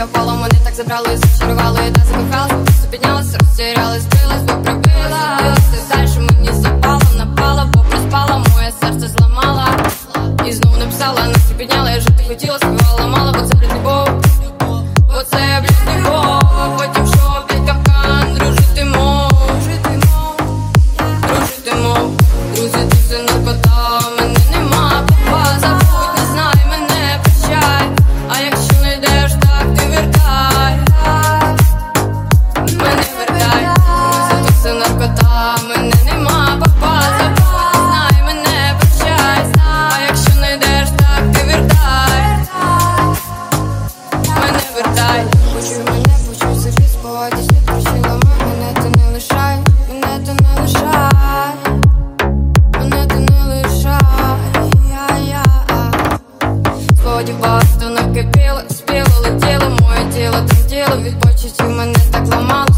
вся впала, мене так забрали, зачарували, та закохалась, просто піднялась, розтірялась, збилась, бо пробила. Ти дальше мені запала, напала, бо приспала, моє серце зламала. І знов написала, настрій підняла, я жити хотіла, співала мало, бо це блядь, любов. Бо це блядь, любов. Потім що, блядь, капкан, дружити мов. Дружити мов. Друзі, ти все наркота, мене нема, папа, забудь, не знай, мене прощай. А якщо не йдеш, так ти вертай. Мене вертай. Друзі, ти все наркота, мене нема, папа, забудь, не знай, мене прощай. А якщо не йдеш, так ти вертай. Мене вертай. Почуй мене, почуй собі, спогодись, не прощила, мене ти не лишай, мене ти не лишай. Мене ти не лишай, сподів багато накипіло, спіло, летіло, моє тіло тремтіло, від почуттів мене так ламало.